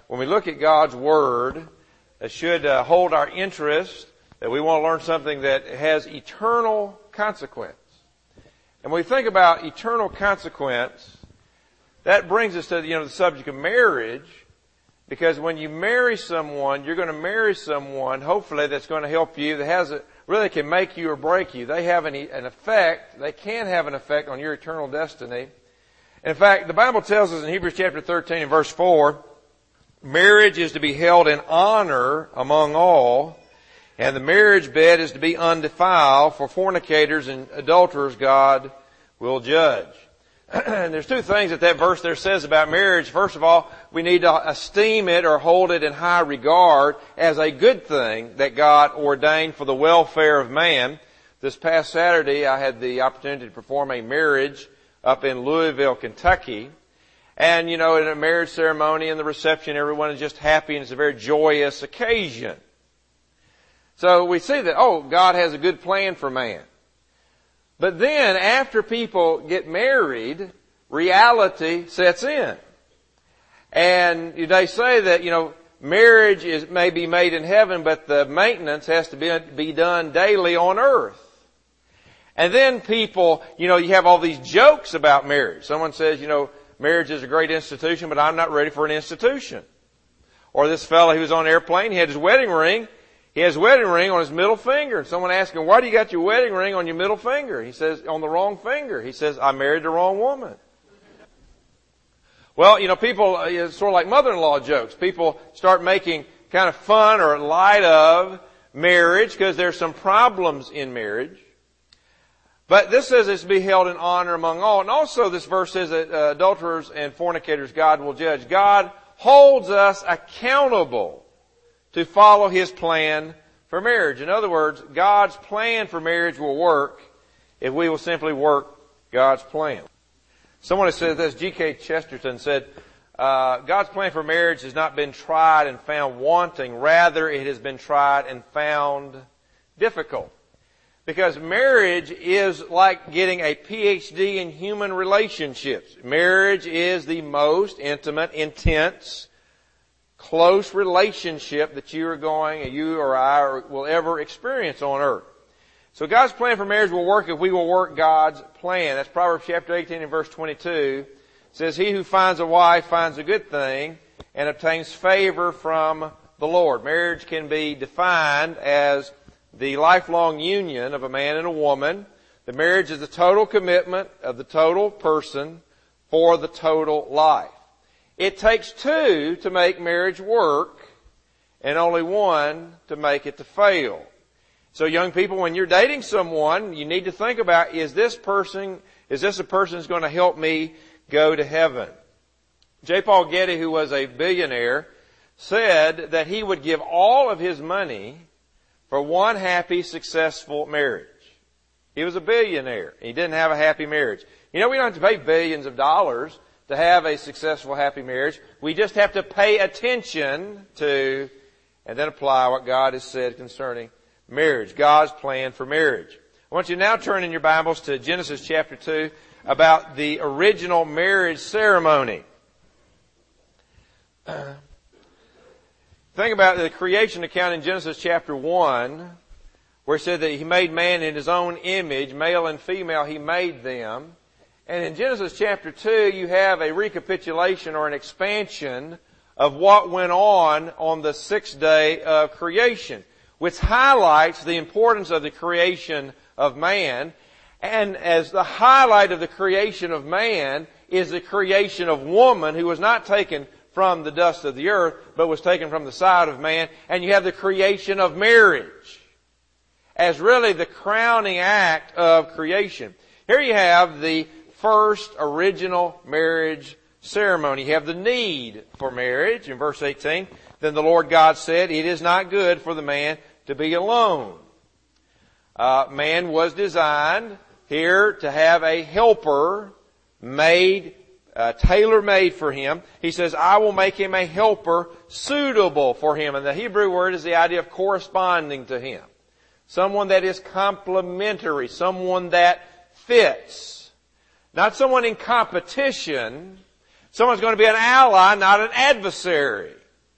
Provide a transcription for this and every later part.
when we look at God's Word, it should hold our interest, that we want to learn something that has eternal consequence. And when we think about eternal consequence, that brings us to the subject of marriage, because when you marry someone, you're going to marry someone, hopefully, that's going to help you, that really can make you or break you. They have an effect, they can have an effect on your eternal destiny. In fact, the Bible tells us in Hebrews chapter 13 and verse 4, marriage is to be held in honor among all, and the marriage bed is to be undefiled, for fornicators and adulterers God will judge. And there's two things that verse there says about marriage. First of all, we need to esteem it or hold it in high regard as a good thing that God ordained for the welfare of man. This past Saturday, I had the opportunity to perform a marriage up in Louisville, Kentucky. And, in a marriage ceremony and the reception, everyone is just happy and it's a very joyous occasion. So we see that, God has a good plan for man. But then, after people get married, reality sets in. And they say that, marriage may be made in heaven, but the maintenance has to be done daily on earth. And then people, you have all these jokes about marriage. Someone says, marriage is a great institution, but I'm not ready for an institution. Or this fellow, he was on an airplane, he had his wedding ring. He has a wedding ring on his middle finger. And someone asked him, why do you got your wedding ring on your middle finger? He says, on the wrong finger. He says, I married the wrong woman. Well, people, it's sort of like mother-in-law jokes. People start making kind of fun or light of marriage because there's some problems in marriage. But this says it's to be held in honor among all. And also this verse says that adulterers and fornicators God will judge. God holds us accountable to follow His plan for marriage. In other words, God's plan for marriage will work if we will simply work God's plan. Someone has said this, G.K. Chesterton said, God's plan for marriage has not been tried and found wanting. Rather, it has been tried and found difficult. Because marriage is like getting a PhD in human relationships. Marriage is the most intimate, intense, close relationship that you or I will ever experience on earth. So God's plan for marriage will work if we will work God's plan. That's Proverbs chapter 18 and verse 22. It says, he who finds a wife finds a good thing and obtains favor from the Lord. Marriage can be defined as the lifelong union of a man and a woman. The marriage is the total commitment of the total person for the total life. It takes two to make marriage work and only one to make it to fail. So young people, when you're dating someone, you need to think about, is this a person who's going to help me go to heaven? J. Paul Getty, who was a billionaire, said that he would give all of his money for one happy, successful marriage. He was a billionaire. He didn't have a happy marriage. We don't have to pay billions of dollars to have a successful, happy marriage. We just have to pay attention to and then apply what God has said concerning marriage, God's plan for marriage. I want you to now turn in your Bibles to Genesis chapter 2 about the original marriage ceremony. Think about the creation account in Genesis chapter 1, where it said that He made man in His own image, male and female He made them. And in Genesis chapter 2, you have a recapitulation or an expansion of what went on the sixth day of creation, which highlights the importance of the creation of man. And as the highlight of the creation of man is the creation of woman, who was not taken from the dust of the earth, but was taken from the side of man. And you have the creation of marriage as really the crowning act of creation. Here you have the first original marriage ceremony. You have the need for marriage in verse 18. Then the Lord God said, it is not good for the man to be alone. Man was designed here to have a helper made, tailor-made for him. He says, I will make him a helper suitable for him. And the Hebrew word is the idea of corresponding to him. Someone that is complementary. Someone that fits. Not someone in competition. Someone's going to be an ally, not an adversary.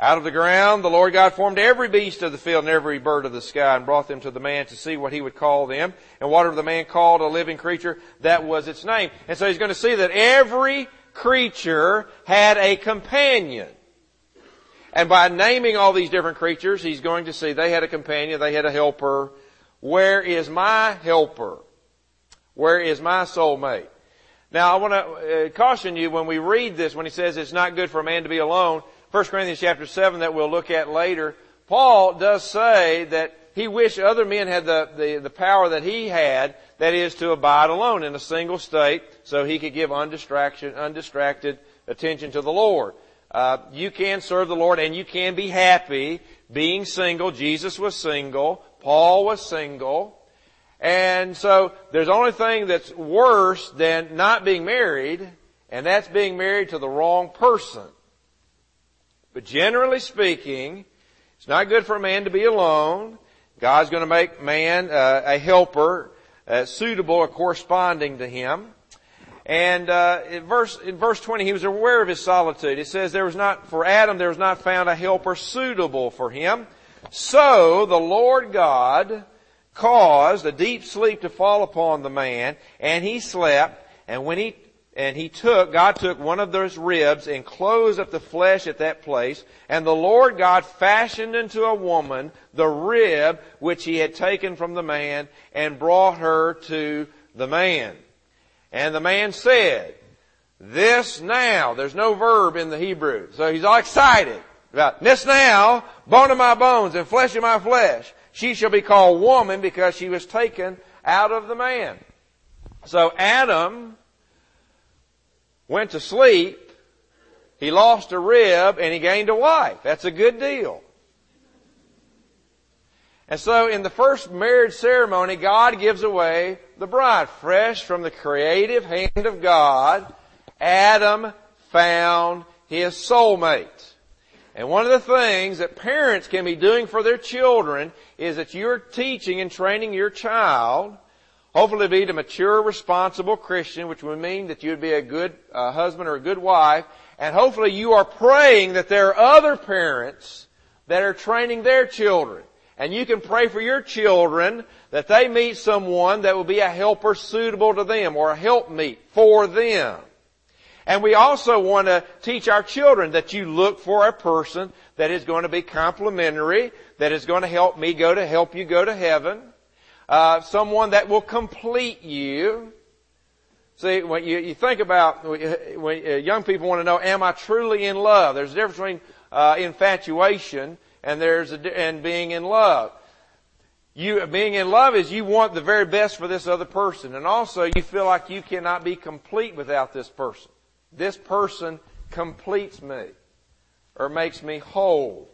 Out of the ground the Lord God formed every beast of the field and every bird of the sky and brought them to the man to see what he would call them. And whatever the man called a living creature, that was its name. And so he's going to see that every creature had a companion. And by naming all these different creatures, he's going to see they had a companion, they had a helper. Where is my helper? Where is my soulmate? Now I want to caution you when we read this, when he says it's not good for a man to be alone, 1 Corinthians chapter 7 that we'll look at later, Paul does say that he wished other men had the power that he had, that is to abide alone in a single state so he could give undistracted attention to the Lord. You can serve the Lord and you can be happy being single. Jesus was single. Paul was single. And so there's only thing that's worse than not being married, and that's being married to the wrong person. But generally speaking, it's not good for a man to be alone. God's going to make man a helper suitable or corresponding to him. And in verse 20, he was aware of his solitude. It says, for Adam there was not found a helper suitable for him. So the Lord God caused a deep sleep to fall upon the man, and he slept. And God took one of those ribs and closed up the flesh at that place. And the Lord God fashioned into a woman the rib which he had taken from the man and brought her to the man. And the man said, this now, there's no verb in the Hebrew. So he's all excited about this now, bone of my bones and flesh of my flesh. She shall be called woman because she was taken out of the man. So Adam went to sleep, he lost a rib, and he gained a wife. That's a good deal. And so in the first marriage ceremony, God gives away the bride. Fresh from the creative hand of God, Adam found his soulmate. And one of the things that parents can be doing for their children is that you're teaching and training your child, hopefully to be a mature, responsible Christian, which would mean that you would be a good husband or a good wife. And hopefully you are praying that there are other parents that are training their children. And you can pray for your children that they meet someone that will be a helper suitable to them or a helpmeet for them. And we also want to teach our children that you look for a person that is going to be complimentary, that is going to help you go to heaven. Someone that will complete you. See, when you think about, when young people want to know, am I truly in love? There's a difference between infatuation and being in love. Being in love is you want the very best for this other person. And also you feel like you cannot be complete without this person. This person completes me or makes me whole.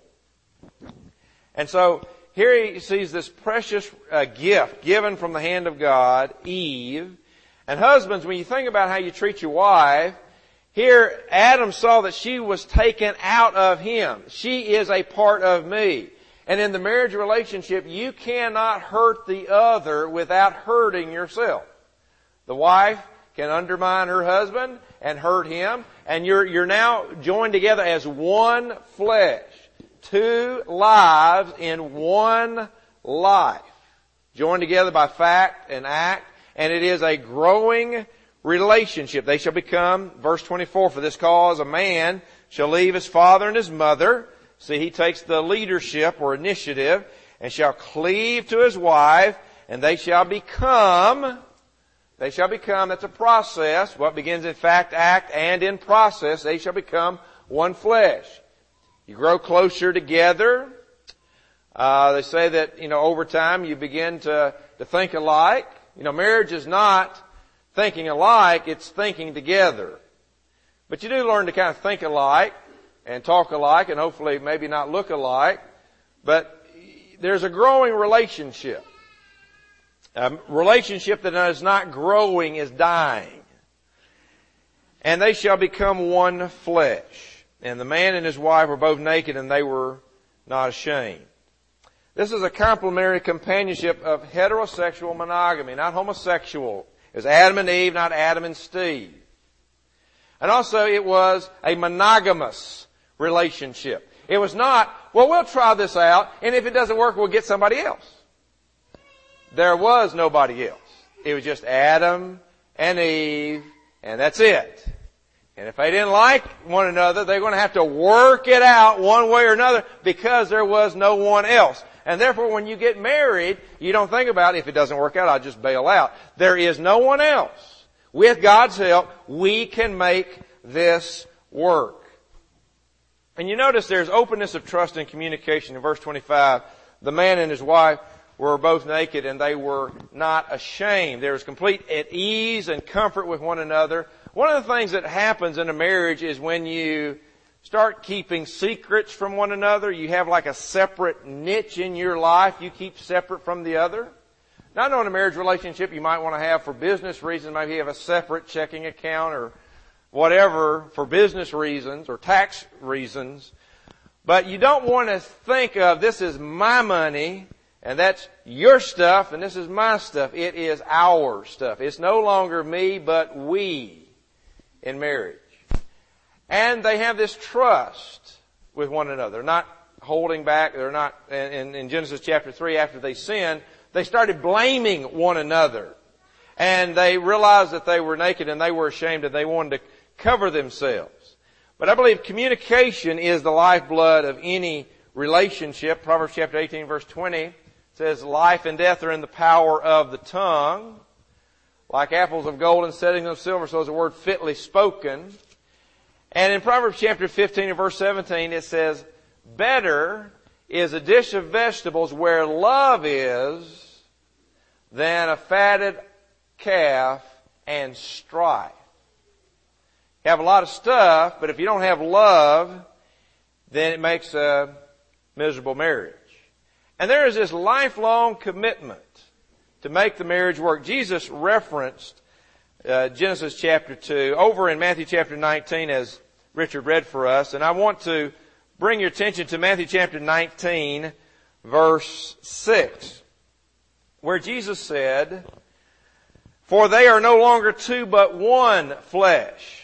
And so here he sees this precious gift given from the hand of God, Eve. And husbands, when you think about how you treat your wife, here Adam saw that she was taken out of him. She is a part of me. And in the marriage relationship, you cannot hurt the other without hurting yourself. The wife can undermine her husband and hurt him, and you're now joined together as one flesh. Two lives in one life. Joined together by fact and act, and it is a growing relationship. They shall become, verse 24, for this cause a man shall leave his father and his mother. See, he takes the leadership or initiative, and shall cleave to his wife, and they shall become, that's a process. What begins in fact, act, and in process, they shall become one flesh. You grow closer together. They say that, over time you begin to think alike. Marriage is not thinking alike, it's thinking together. But you do learn to kind of think alike and talk alike and hopefully maybe not look alike. But there's a growing relationship. A relationship that is not growing is dying. And they shall become one flesh. And the man and his wife were both naked and they were not ashamed. This is a complementary companionship of heterosexual monogamy, not homosexual. It was Adam and Eve, not Adam and Steve. And also it was a monogamous relationship. It was not, well, we'll try this out, and if it doesn't work, we'll get somebody else. There was nobody else. It was just Adam and Eve, and that's it. And if they didn't like one another, they're going to have to work it out one way or another because there was no one else. And therefore, when you get married, you don't think about, if it doesn't work out, I'll just bail out. There is no one else. With God's help, we can make this work. And you notice there's openness of trust and communication. In verse 25, the man and his wife were both naked and they were not ashamed. There was complete at ease and comfort with one another. One of the things that happens in a marriage is when you start keeping secrets from one another, you have like a separate niche in your life you keep separate from the other. Not only a marriage relationship you might want to have for business reasons, maybe you have a separate checking account or whatever for business reasons or tax reasons. But you don't want to think of, this is my money and that's your stuff and this is my stuff. It is our stuff. It's no longer me but we in marriage. And they have this trust with one another. They're not holding back. They're not, in Genesis chapter 3, after they sinned, they started blaming one another. And they realized that they were naked and they were ashamed and they wanted to cover themselves. But I believe communication is the lifeblood of any relationship. Proverbs chapter 18 verse 20 says, life and death are in the power of the tongue. Like apples of gold and settings of silver, so is a word fitly spoken. And in Proverbs chapter 15 and verse 17 it says, better is a dish of vegetables where love is than a fatted calf and strife. You have a lot of stuff, but if you don't have love, then it makes a miserable marriage. And there is this lifelong commitment to make the marriage work. Jesus referenced Genesis chapter 2 over in Matthew chapter 19 as Richard read for us. And I want to bring your attention to Matthew chapter 19 verse 6 where Jesus said, for they are no longer two but one flesh.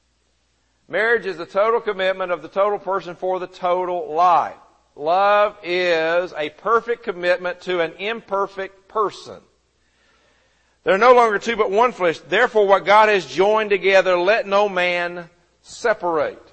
Marriage is the total commitment of the total person for the total life. Love is a perfect commitment to an imperfect person. They're no longer two but one flesh. Therefore, what God has joined together, let no man separate.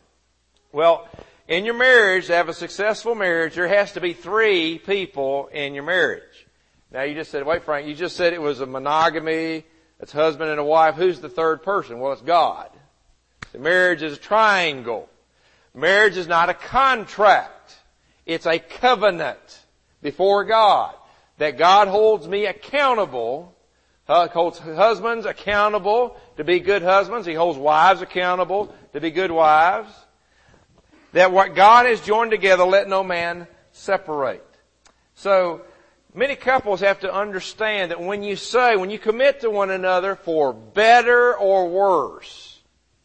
Well, in your marriage, to have a successful marriage, there has to be three people in your marriage. Now, you just said, wait, Frank, you just said it was a monogamy. It's husband and a wife. Who's the third person? Well, it's God. The marriage is a triangle. Marriage is not a contract. It's a covenant before God. That God holds me accountable, holds husbands accountable to be good husbands. He holds wives accountable to be good wives. That what God has joined together, let no man separate. So, many couples have to understand that when you commit to one another for better or worse,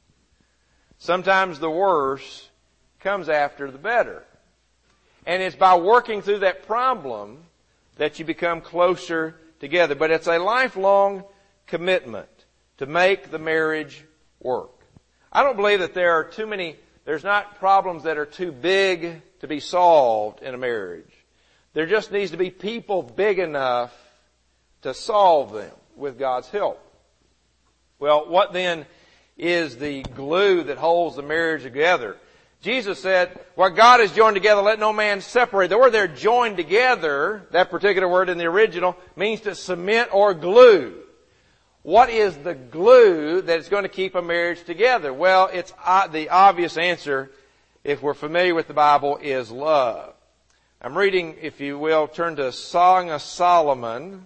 sometimes the worse comes after the better. And it's by working through that problem that you become closer together. But it's a lifelong commitment to make the marriage work. I don't believe that there's not problems that are too big to be solved in a marriage. There just needs to be people big enough to solve them with God's help. Well, what then is the glue that holds the marriage together? Jesus said, what God has joined together, let no man separate. The word there, joined together, that particular word in the original, means to cement or glue. What is the glue that is going to keep a marriage together? Well, it's the obvious answer, if we're familiar with the Bible, is love. I'm reading, if you will, turn to Song of Solomon.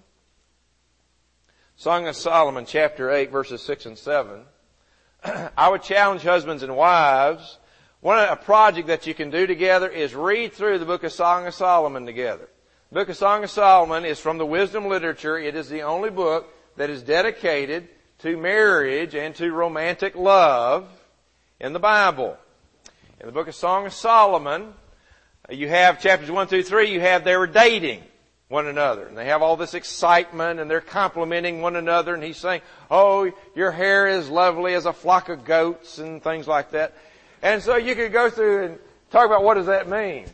Song of Solomon, chapter 8, verses 6 and 7. I would challenge husbands and wives. A project that you can do together is read through the book of Song of Solomon together. The book of Song of Solomon is from the wisdom literature. It is the only book that is dedicated to marriage and to romantic love in the Bible. In the book of Song of Solomon, you have chapters 1 through 3, you have they were dating one another. And they have all this excitement and they're complimenting one another. And he's saying, oh, your hair is lovely as a flock of goats and things like that. And so you could go through Talk about what does that mean?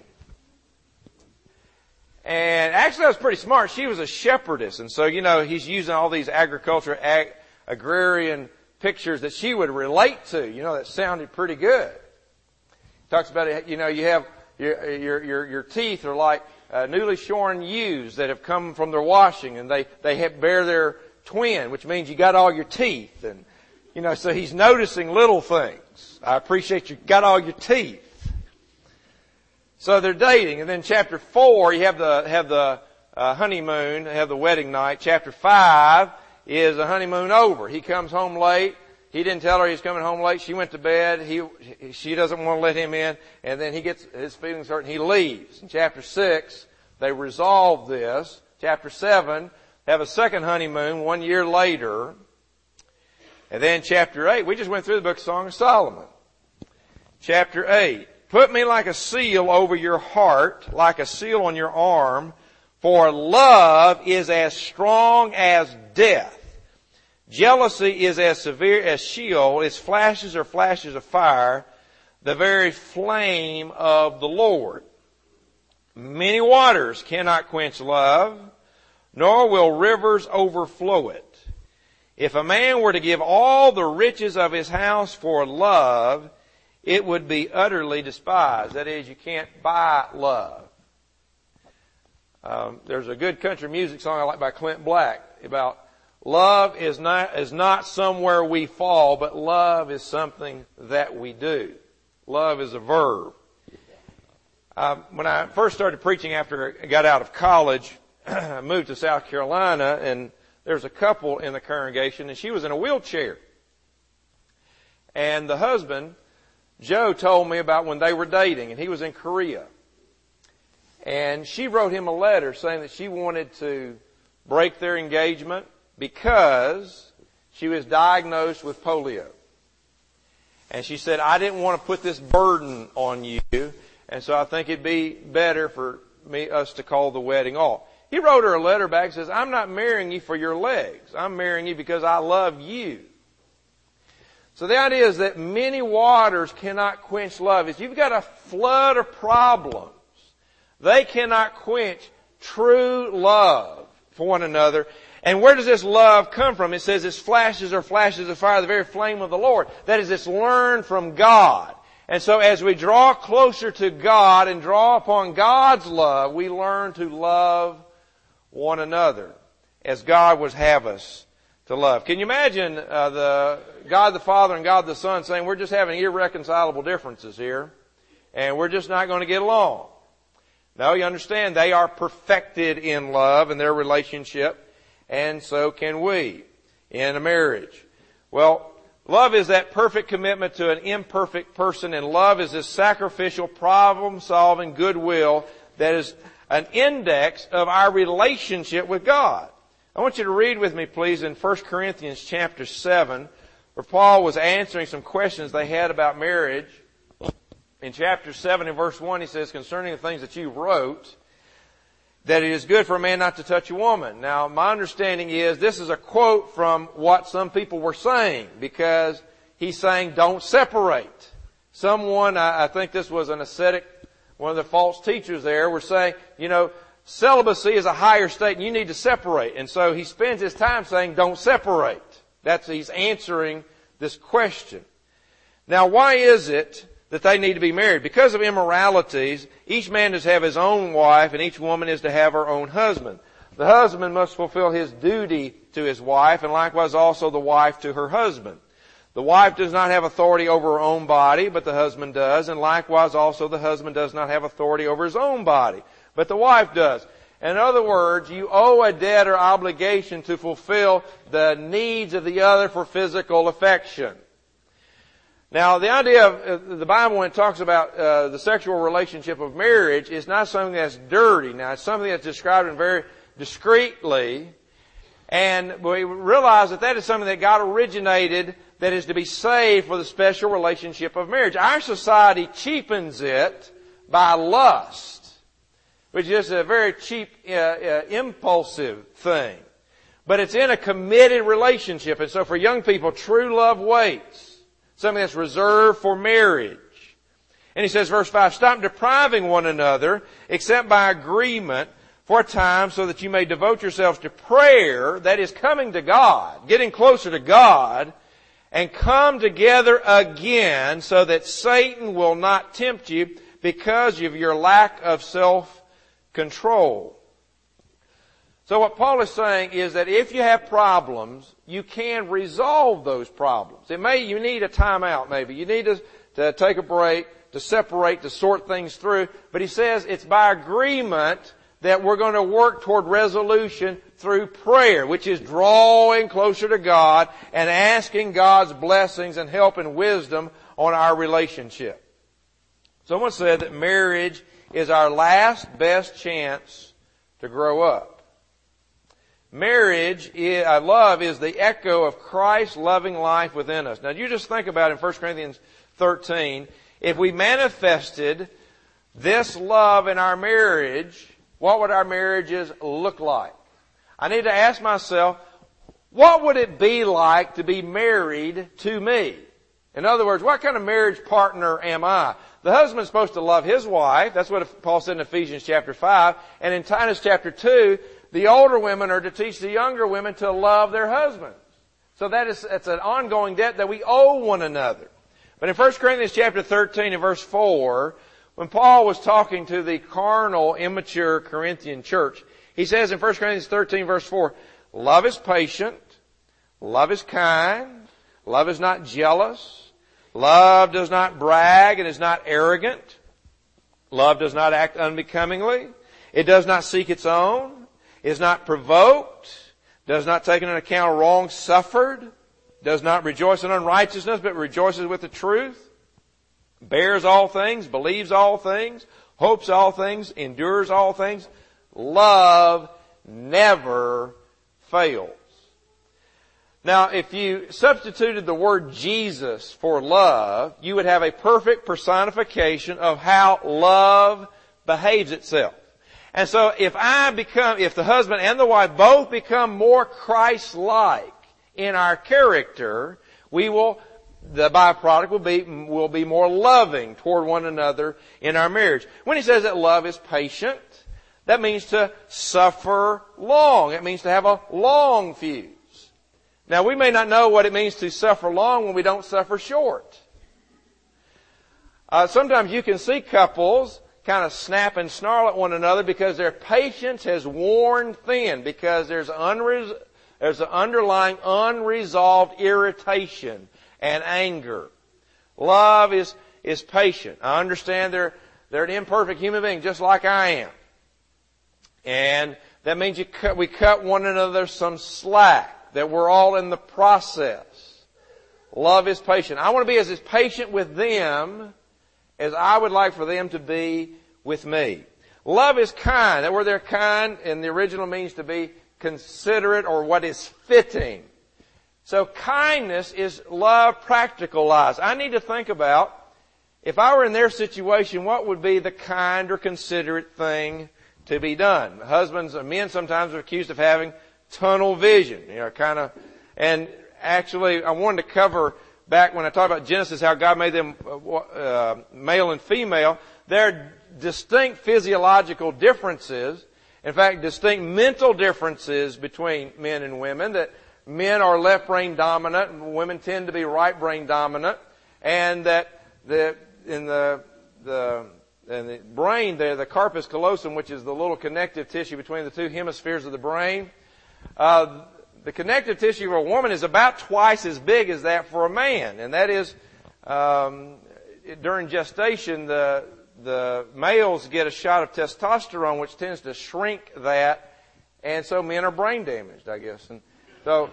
And actually, that was pretty smart. She was a shepherdess. And so, he's using all these agrarian pictures that she would relate to. That sounded pretty good. Talks about it, you have your teeth are like newly shorn ewes that have come from their washing, and they bear their twin, which means you got all your teeth. And, so he's noticing little things. I appreciate you got all your teeth. So they're dating, and then chapter 4, you have the honeymoon, have the wedding night. Chapter 5 is the honeymoon over. He comes home late. He didn't tell her he's coming home late. She went to bed. She doesn't want to let him in, and then he gets his feelings hurt and he leaves. In chapter 6, they resolve this. Chapter 7, have a second honeymoon 1 year later. And then chapter 8, we just went through the book of Song of Solomon. Chapter 8. Put me like a seal over your heart, like a seal on your arm, for love is as strong as death. Jealousy is as severe as Sheol. Its flashes are flashes of fire, the very flame of the Lord. Many waters cannot quench love, nor will rivers overflow it. If a man were to give all the riches of his house for love, it would be utterly despised. That is, you can't buy love. There's a good country music song I like by Clint Black about love is not somewhere we fall, but love is something that we do. Love is a verb. When I first started preaching after I got out of college, I moved to South Carolina, and there was a couple in the congregation, and she was in a wheelchair. And the husband, Joe, told me about when they were dating, and he was in Korea. And she wrote him a letter saying that she wanted to break their engagement because she was diagnosed with polio. And she said, I didn't want to put this burden on you, and so I think it'd be better for us to call the wedding off. He wrote her a letter back and says, I'm not marrying you for your legs. I'm marrying you because I love you. So the idea is that many waters cannot quench love. If you've got a flood of problems, they cannot quench true love for one another. And where does this love come from? It says its flashes are flashes of fire, the very flame of the Lord. That is, it's learned from God. And so as we draw closer to God and draw upon God's love, we learn to love one another as God would have us to love. Can you imagine the God the Father and God the Son saying, we're just having irreconcilable differences here, and we're just not going to get along? No, you understand, they are perfected in love in their relationship, and so can we in a marriage. Well, love is that perfect commitment to an imperfect person, and love is this sacrificial, problem-solving goodwill that is an index of our relationship with God. I want you to read with me, please, in 1 Corinthians chapter 7, where Paul was answering some questions they had about marriage. In chapter 7 and verse 1, he says, concerning the things that you wrote, that it is good for a man not to touch a woman. Now, my understanding is this is a quote from what some people were saying, because he's saying don't separate. Someone, I think this was an ascetic, one of the false teachers there, were saying, celibacy is a higher state and you need to separate. And so he spends his time saying don't separate. He's answering this question. Now, why is it that they need to be married? Because of immoralities, each man is to have his own wife and each woman is to have her own husband. The husband must fulfill his duty to his wife, and likewise also the wife to her husband. The wife does not have authority over her own body, but the husband does, and likewise also the husband does not have authority over his own body, but the wife does. In other words, you owe a debt or obligation to fulfill the needs of the other for physical affection. Now, the idea of the Bible, when it talks about the sexual relationship of marriage, is not something that's dirty. Now, it's something that's described in very discreetly, and we realize that that is something that God originated that is to be saved for the special relationship of marriage. Our society cheapens it by lust, which is a very cheap, impulsive thing. But it's in a committed relationship. And so for young people, true love waits. Something that's reserved for marriage. And he says, verse 5, stop depriving one another, except by agreement for a time, so that you may devote yourselves to prayer, that is coming to God, getting closer to God, and come together again so that Satan will not tempt you because of your lack of self-control. So what Paul is saying is that if you have problems, you can resolve those problems. You need a timeout maybe. You need to take a break, to separate, to sort things through. But he says it's by agreement that we're going to work toward resolution through prayer, which is drawing closer to God and asking God's blessings and help and wisdom on our relationship. Someone said that marriage is our last best chance to grow up. Love is the echo of Christ's loving life within us. Now you just think about it in 1 Corinthians 13. If we manifested this love in our marriage, what would our marriages look like? I need to ask myself, what would it be like to be married to me? In other words, what kind of marriage partner am I? The husband's supposed to love his wife. That's what Paul said in Ephesians chapter 5. And in Titus chapter 2, the older women are to teach the younger women to love their husbands. So it's an ongoing debt that we owe one another. But in 1 Corinthians chapter 13 and verse 4, when Paul was talking to the carnal, immature Corinthian church, he says in 1 Corinthians 13 verse 4, love is patient, love is kind, love is not jealous, love does not brag and is not arrogant, love does not act unbecomingly, it does not seek its own, is not provoked, does not take into account a wrong suffered, does not rejoice in unrighteousness, but rejoices with the truth, bears all things, believes all things, hopes all things, endures all things. Love never fails. Now, if you substituted the word Jesus for love, you would have a perfect personification of how love behaves itself. And so if the husband and the wife both become more Christ-like in our character, the byproduct will be more loving toward one another in our marriage. When he says that love is patient, that means to suffer long. It means to have a long fuse. Now we may not know what it means to suffer long when we don't suffer short. Sometimes you can see couples kind of snap and snarl at one another because their patience has worn thin, because there's an underlying unresolved irritation and anger. Love is patient. I understand they're an imperfect human being just like I am. And that means we cut one another some slack, that we're all in the process. Love is patient. I want to be as patient with them as I would like for them to be with me. Love is kind. That word there, kind, in the original means to be considerate or what is fitting. So kindness is love practicalized. I need to think about, if I were in their situation, what would be the kind or considerate thing to be done? Husbands and men sometimes are accused of having tunnel vision, and actually I wanted to cover back when I talked about Genesis, how God made them male and female. There are distinct physiological differences, in fact, distinct mental differences between men and women, that men are left brain dominant and women tend to be right brain dominant, and that in the brain there, the corpus callosum, which is the little connective tissue between the two hemispheres of the brain, the connective tissue of a woman is about twice as big as that for a man. And that is, during gestation, the males get a shot of testosterone, which tends to shrink that. And so men are brain damaged, I guess. And so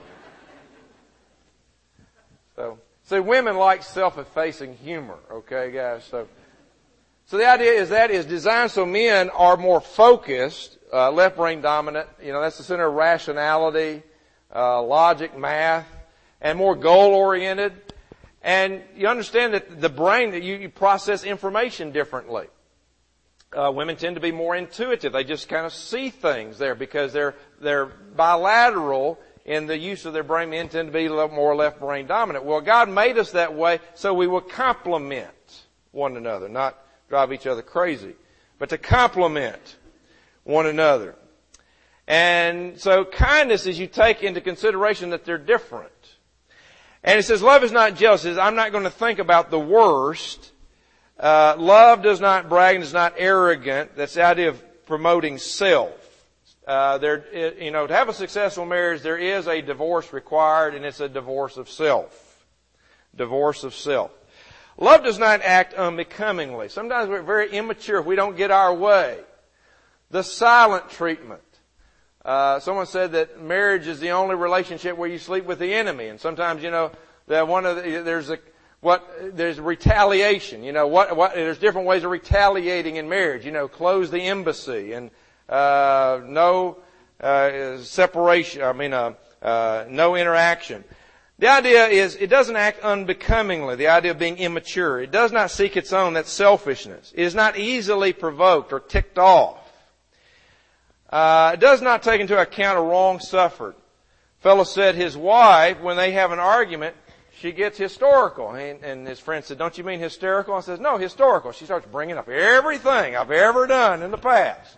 women like self-effacing humor, okay, guys? So the idea is that is designed so men are more focused, left brain dominant. That's the center of rationality, logic, math, and more goal oriented. And you understand that the brain, that you process information differently. Women tend to be more intuitive. They just kind of see things there because they're bilateral in the use of their brain. Men tend to be a little more left brain dominant. Well, God made us that way so we will complement one another, not drive each other crazy, but to complement one another. And so kindness is you take into consideration that they're different. And it says love is not jealous. It says, I'm not going to think about the worst. Love does not brag and is not arrogant. That's the idea of promoting self. To have a successful marriage, there is a divorce required, and it's a divorce of self. Divorce of self. Love does not act unbecomingly. Sometimes we're very immature if we don't get our way. The silent treatment. Someone said that marriage is the only relationship where you sleep with the enemy, and sometimes that there's retaliation. There's different ways of retaliating in marriage. Close the embassy and no separation. No interaction. The idea is it doesn't act unbecomingly. The idea of being immature. It does not seek its own. That's selfishness. It is not easily provoked or ticked off. It does not take into account a wrong suffered. Fellow said his wife, when they have an argument, she gets historical. And his friend said, don't you mean hysterical? I says, no, historical. She starts bringing up everything I've ever done in the past.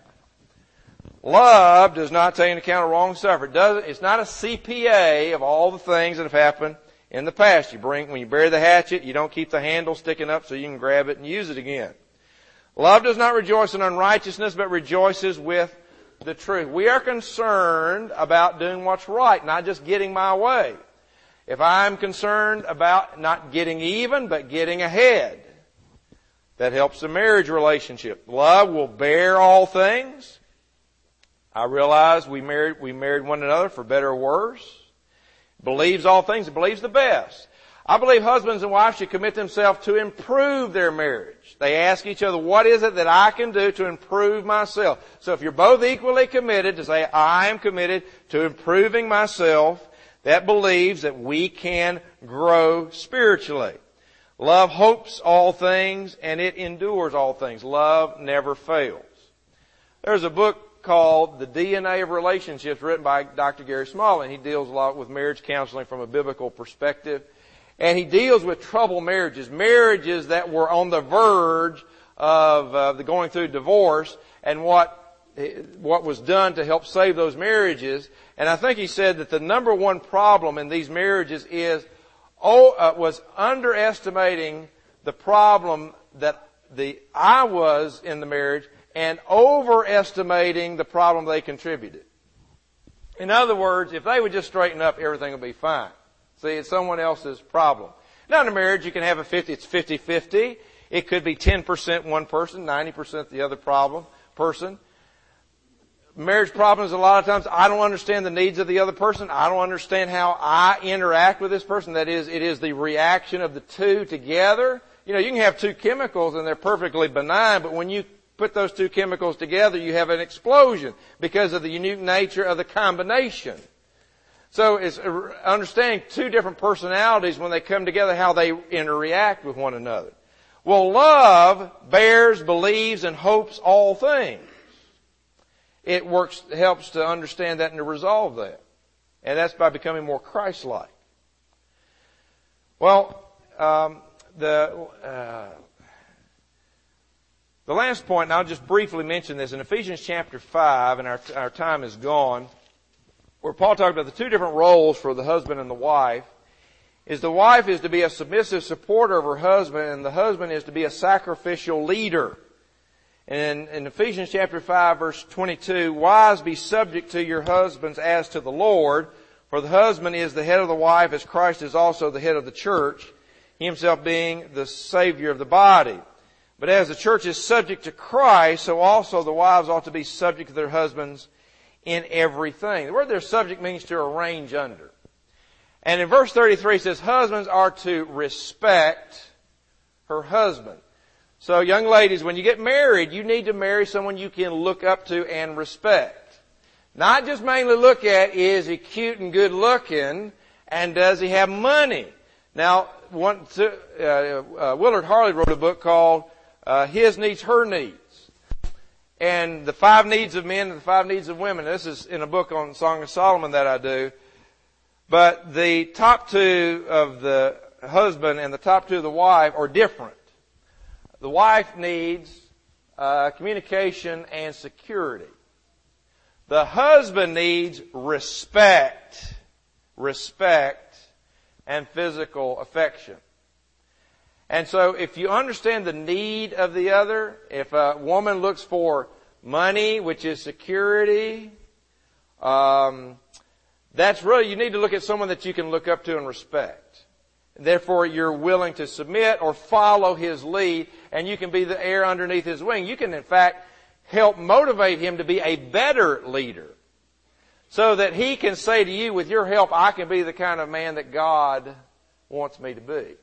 Love does not take into account a wrong suffered. It's not a CPA of all the things that have happened in the past. When you bury the hatchet, you don't keep the handle sticking up so you can grab it and use it again. Love does not rejoice in unrighteousness, but rejoices with the truth. We are concerned about doing what's right, not just getting my way. If I'm concerned about not getting even, but getting ahead, that helps the marriage relationship. Love will bear all things. I realize we married one another for better or worse. Believes all things. It believes the best. I believe husbands and wives should commit themselves to improve their marriage. They ask each other, what is it that I can do to improve myself? So if you're both equally committed to say, I am committed to improving myself, that believes that we can grow spiritually. Love hopes all things and it endures all things. Love never fails. There's a book called The DNA of Relationships written by Dr. Gary Smalley. He deals a lot with marriage counseling from a biblical perspective. And he deals with troubled marriages that were on the verge of going through divorce, and what was done to help save those marriages. And I think he said that the number one problem in these marriages was underestimating the problem that I was in the marriage and overestimating the problem they contributed. In other words, if they would just straighten up, everything would be fine. See, it's someone else's problem. Now in a marriage, you can have it's 50-50. It could be 10% one person, 90% the other person. Marriage problems, a lot of times, I don't understand the needs of the other person. I don't understand how I interact with this person. That is, it is the reaction of the two together. You can have two chemicals and they're perfectly benign, but when you put those two chemicals together, you have an explosion because of the unique nature of the combination. So it's understanding two different personalities when they come together, how they interact with one another. Well, love bears, believes, and hopes all things. It helps to understand that and to resolve that. And that's by becoming more Christ-like. Well, the last point, and I'll just briefly mention this, in Ephesians chapter 5, and our time is gone, where Paul talked about the two different roles for the husband and the wife, is the wife is to be a submissive supporter of her husband, and the husband is to be a sacrificial leader. And in Ephesians chapter 5, verse 22, wives, be subject to your husbands as to the Lord, for the husband is the head of the wife, as Christ is also the head of the church, he himself being the Savior of the body. But as the church is subject to Christ, so also the wives ought to be subject to their husbands in everything. The word there, subject, means to arrange under. And in verse 33 it says, husbands are to respect her husband. So young ladies, when you get married, you need to marry someone you can look up to and respect. Not just mainly look at, is he cute and good looking, and does he have money? Now, Willard Harley wrote a book called His Needs, Her Needs. And the 5 needs of men and the 5 needs of women. This is in a book on Song of Solomon that I do. But the top 2 of the husband and the top 2 of the wife are different. the wife needs communication and security. The husband needs respect, and physical affection. And so if you understand the need of the other, if a woman looks for money, which is security, that's really, you need to look at someone that you can look up to and respect. Therefore, you're willing to submit or follow his lead, and you can be the heir underneath his wing. You can, in fact, help motivate him to be a better leader, so that he can say to you, with your help, I can be the kind of man that God wants me to be.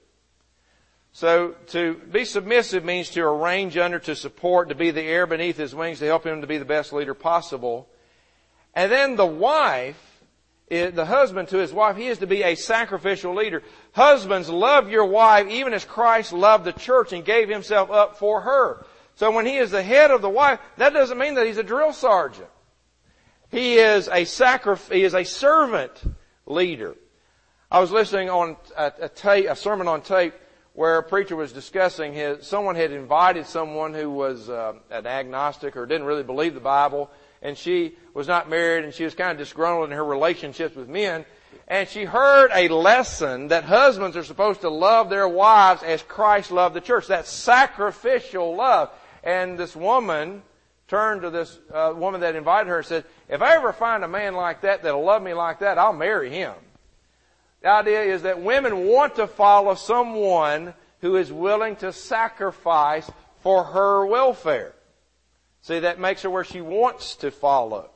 So to be submissive means to arrange under, to support, to be the heir beneath his wings, to help him to be the best leader possible. And then the wife, the husband to his wife, he is to be a sacrificial leader. Husbands, love your wife even as Christ loved the church and gave himself up for her. So when he is the head of the wife, that doesn't mean that he's a drill sergeant. He is a servant leader. I was listening on a sermon on tape where a preacher was discussing someone had invited someone who was an agnostic or didn't really believe the Bible, and she was not married, and she was kind of disgruntled in her relationships with men. And she heard a lesson that husbands are supposed to love their wives as Christ loved the church. That's sacrificial love. And this woman turned to this woman that invited her and said, if I ever find a man like that that'll love me like that, I'll marry him. The idea is that women want to follow someone who is willing to sacrifice for her welfare. See, that makes her where she wants to follow.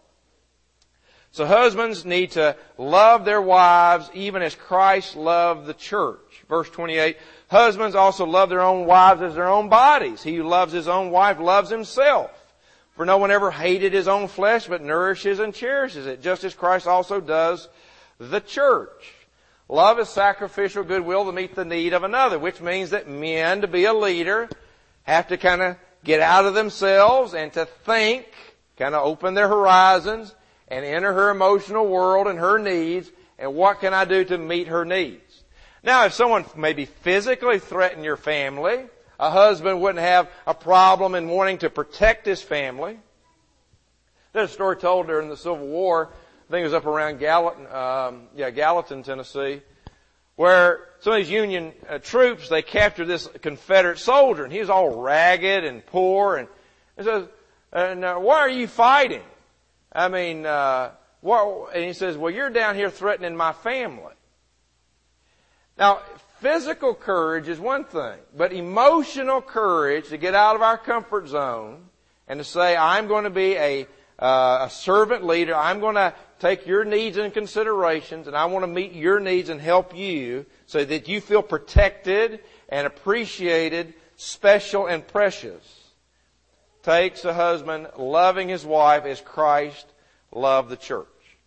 So husbands need to love their wives even as Christ loved the church. Verse 28, husbands also love their own wives as their own bodies. He who loves his own wife loves himself. For no one ever hated his own flesh, but nourishes and cherishes it, just as Christ also does the church. Love is sacrificial goodwill to meet the need of another, which means that men, to be a leader, have to kind of get out of themselves and to think, kind of open their horizons and enter her emotional world and her needs, and what can I do to meet her needs? Now, if someone maybe physically threatened your family, a husband wouldn't have a problem in wanting to protect his family. There's a story told during the Civil War, I think it was up around Gallatin, Tennessee, where some of these Union troops, they captured this Confederate soldier, and he was all ragged and poor, and he says, why are you fighting? I mean, and he says, well, you're down here threatening my family. Now, physical courage is one thing, but emotional courage to get out of our comfort zone and to say, I'm going to be a servant leader. I'm going to take your needs and considerations, and I want to meet your needs and help you so that you feel protected and appreciated, special and precious. Takes a husband loving his wife as Christ loved the church.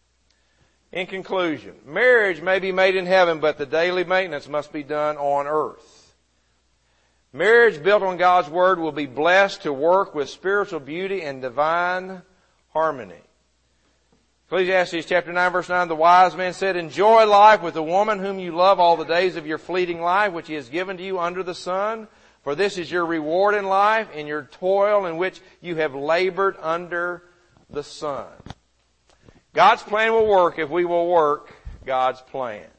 In conclusion, marriage may be made in heaven, but the daily maintenance must be done on earth. Marriage built on God's Word will be blessed to work with spiritual beauty and divine harmony. Ecclesiastes chapter 9 verse 9, the wise man said, enjoy life with the woman whom you love all the days of your fleeting life, which he has given to you under the sun. For this is your reward in life, in your toil in which you have labored under the sun. God's plan will work if we will work God's plan.